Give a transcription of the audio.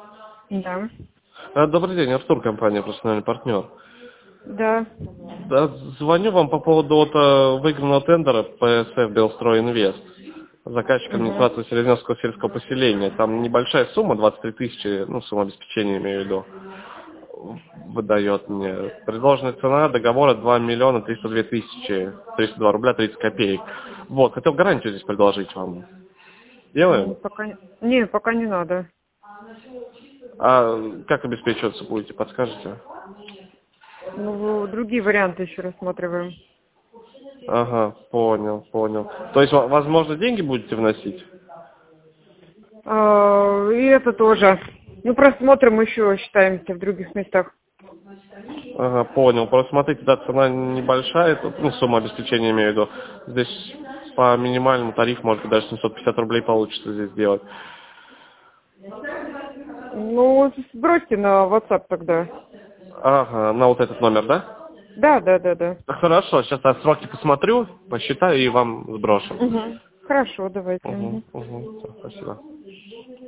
Да. Добрый день, Артур, компания «Профессиональный партнер». Да. Да, звоню вам по поводу выигранного тендера ПСФ «Белстрой Инвест». Заказчик Угу. администрации Селезневского сельского поселения. Там небольшая сумма, 23 тысячи, ну, сумма обеспечения, имею в виду, выдает мне. Предложенная цена договора 2 миллиона 302 тысячи, 302 рубля 30 копеек. Вот, хотел гарантию здесь предложить вам. Делаем? Пока не надо. А как обеспечиваться будете, подскажете? Ну, другие варианты еще рассматриваем. Ага, понял. То есть, возможно, деньги будете вносить? И это тоже. Ну, просмотрим еще, считаемся в других местах. Ага, понял. Просто смотрите, да, цена небольшая, тут, ну, сумма обеспечения имею в виду. Здесь по минимальному тарифу, может быть, даже 750 рублей получится здесь сделать. Ну, сбросьте на WhatsApp тогда. Ага, на вот этот номер, да? Да. Хорошо, сейчас я сроки посмотрю, посчитаю и вам сброшу. Угу. Хорошо, давайте. Угу. Спасибо.